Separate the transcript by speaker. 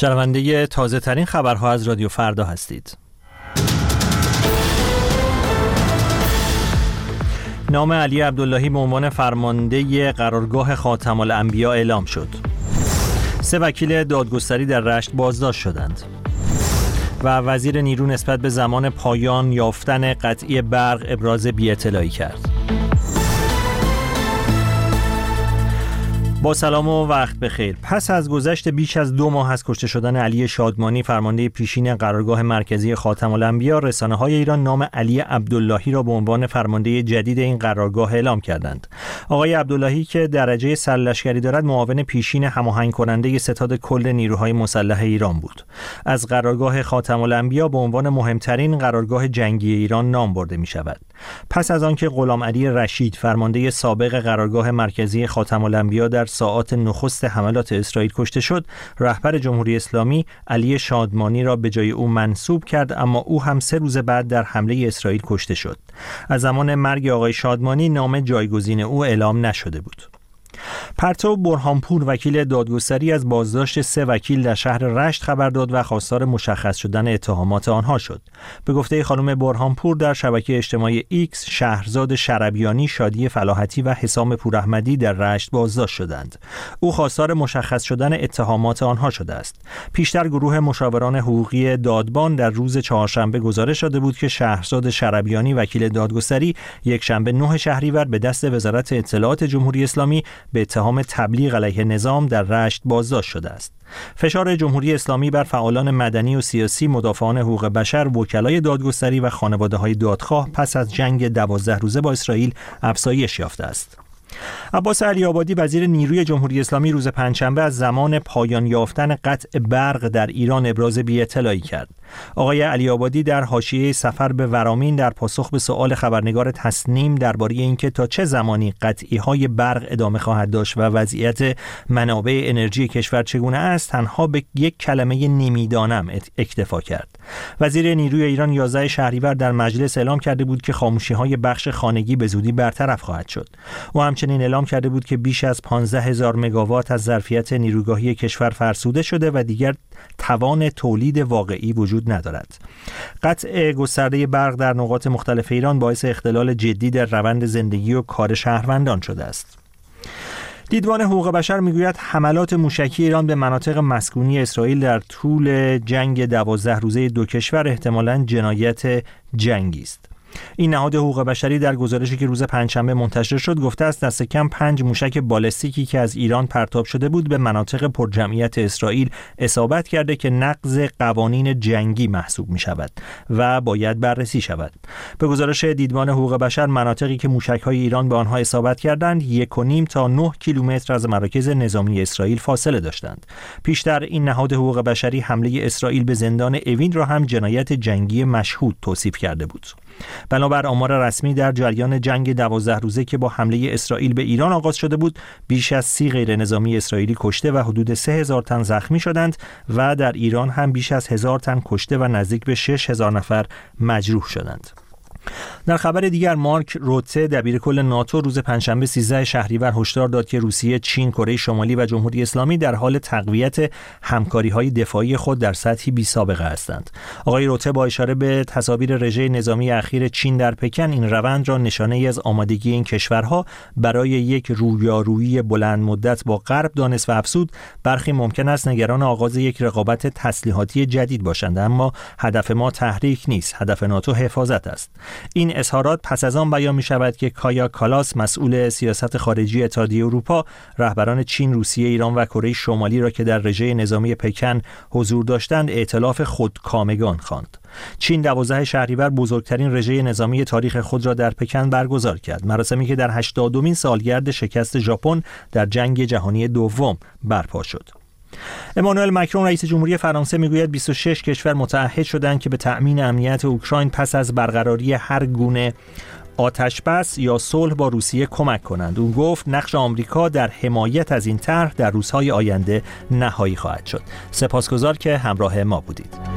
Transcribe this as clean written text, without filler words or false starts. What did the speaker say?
Speaker 1: شنونده تازه ترین خبرها از رادیو فردا هستید. نام علی عبداللهی به عنوان فرمانده قرارگاه خاتم الانبیا اعلام شد. 3 وکیل دادگستری در رشت بازداشت شدند. و وزیر نیرو نسبت به زمان پایان یافتن قطعی برق ابراز بی‌اطلاعی کرد. با سلام و وقت بخیر. پس از گذشت بیش از 2 ماه از کشته شدن علی شادمانی فرمانده پیشین قرارگاه مرکزی خاتم الانبیا، رسانه‌های ایران نام علی عبداللهی را به عنوان فرمانده جدید این قرارگاه اعلام کردند. آقای عبداللهی که درجه سرلشکری دارد، معاون پیشین هماهنگ کننده ستاد کل نیروهای مسلح ایران بود. از قرارگاه خاتم الانبیا به عنوان مهمترین قرارگاه جنگی ایران نام برده می‌شود. پس از آنکه غلام علی رشید فرمانده سابق قرارگاه مرکزی خاتم الانبیا در ساعات نخست حملات اسرائیل کشته شد، رهبر جمهوری اسلامی علی شادمانی را به جای او منصوب کرد، اما او هم 3 روز بعد در حمله اسرائیل کشته شد. از زمان مرگ آقای شادمانی نام جایگزین او اعلام نشده بود. پرتو برهانپور وکیل دادگستری از بازداشت 3 وکیل در شهر رشت خبر داد و خواستار مشخص شدن اتهامات آنها شد. به گفته خانم برهانپور، در شبکه اجتماعی ایکس شهرزاد شربیانی، شادی فلاحتی و حسام پوراحمدی در رشت بازداشت شدند. او خواستار مشخص شدن اتهامات آنها شده است. پیشتر گروه مشاوران حقوقی دادبان در روز چهارشنبه گزارش داده بود که شهرزاد شربیانی وکیل دادگستری یکشنبه 9 شهریور به دست وزارت اطلاعات جمهوری اسلامی به اتهام تبلیغ علیه نظام در رشت بازداشت شده است. فشار جمهوری اسلامی بر فعالان مدنی و سیاسی، مدافعان حقوق بشر، وکلای دادگستری و خانواده‌های دادخواه پس از جنگ 12 روزه با اسرائیل افزایش یافته است. عباس علی‌آبادی وزیر نیروی جمهوری اسلامی روز پنجشنبه از زمان پایان یافتن قطع برق در ایران ابراز بی‌اطلاعی کرد. آقای علی‌آبادی در حاشیه سفر به ورامین در پاسخ به سؤال خبرنگار تسنیم درباره اینکه تا چه زمانی قطعی‌های برق ادامه خواهد داشت و وضعیت منابع انرژی کشور چگونه است، تنها به یک کلمه نمیدانم اکتفا کرد. وزیر نیروی ایران 11 شهریور در مجلس اعلام کرده بود که خاموشی‌های بخش خانگی به زودی برطرف خواهد شد. او همچنین اعلام کرده بود که بیش از 15,000 مگاوات از ظرفیت نیروگاهی کشور فرسوده شده و دیگر توان تولید واقعی وجود ندارد. قطع گسترده برق در نقاط مختلف ایران باعث اختلال جدی در روند زندگی و کار شهروندان شده است. دیدبان حقوق بشر میگوید حملات موشکی ایران به مناطق مسکونی اسرائیل در طول جنگ 12 روزه 2 کشور احتمالاً جنایت جنگی است. این نهاد حقوق بشری در گزارشی که روز پنجشنبه منتشر شد گفته است دست کم 5 موشک بالستیکی که از ایران پرتاب شده بود به مناطق پرجمعیت اسرائیل اصابت کرده که نقض قوانین جنگی محسوب می شود و باید بررسی شود. به گزارش دیدبان حقوق بشر، مناطقی که موشک‌های ایران به آنها اصابت کردند 1.5 تا 9 کیلومتر از مراکز نظامی اسرائیل فاصله داشتند. پیشتر این نهاد حقوق بشری حمله اسرائیل به زندان اوین را هم جنایت جنگی مشهود توصیف کرده بود. بنابر آمار رسمی، در جریان جنگ 12 روزه که با حمله اسرائیل به ایران آغاز شده بود، بیش از 30 غیر نظامی اسرائیلی کشته و حدود 3,000 تن زخمی شدند و در ایران هم بیش از 1,000 تن کشته و نزدیک به 6,000 نفر مجروح شدند. در خبر دیگر، مارک روته دبیرکل ناتو روز پنجشنبه 13 شهریور هشدار داد که روسیه، چین، کره شمالی و جمهوری اسلامی در حال تقویت همکاری‌های دفاعی خود در سطحی بی‌سابقه هستند. آقای روته با اشاره به تصاویر رژه نظامی اخیر چین در پکن، این روند را نشانه‌ای از آمادگی این کشورها برای یک رویارویی بلند مدت با غرب دانست و افزود برخی ممکن است نگران آغاز یک رقابت تسلیحاتی جدید باشند، اما هدف ما تحریک نیست، هدف ناتو حفاظت است. این اظهارات پس از آن بیان می شود که کایا کالاس، مسئول سیاست خارجی اتحادیه اروپا، رهبران چین، روسیه، ایران و کره شمالی را که در رژه نظامی پکن حضور داشتند ائتلاف خودکامگان خواند. چین 12 شهریور بزرگترین رژه نظامی تاریخ خود را در پکن برگزار کرد، مراسمی که در 80مین سالگرد شکست ژاپن در جنگ جهانی دوم برپا شد. امانوئل مکرون رئیس جمهوری فرانسه میگوید 26 کشور متعهد شدند که به تأمین امنیت اوکراین پس از برقراری هر گونه آتش بس یا صلح با روسیه کمک کنند. او گفت نقش آمریکا در حمایت از این طرح در روزهای آینده نهایی خواهد شد. سپاسگزار که همراه ما بودید.